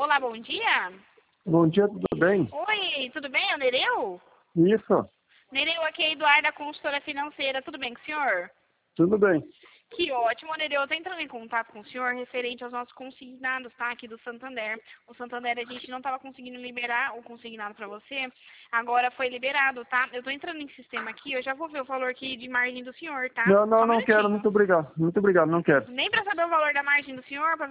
Olá, bom dia. Bom dia, tudo bem? Oi, tudo bem? É o Nereu? Isso, Nereu, aqui é Eduarda, consultora financeira. Tudo bem com o senhor? tudo bem. Que ótimo, Nereu. Eu tô entrando em contato com o senhor referente aos nossos consignados, tá? Aqui do Santander. O Santander a gente não estava conseguindo liberar o consignado para você. Agora foi liberado, tá? Eu tô entrando em sistema aqui, eu já vou ver o valor aqui de margem do senhor, tá? Não, Só um não quero, minutinho. muito obrigado. Muito obrigado, não quero. Nem para saber o valor da margem do senhor, pra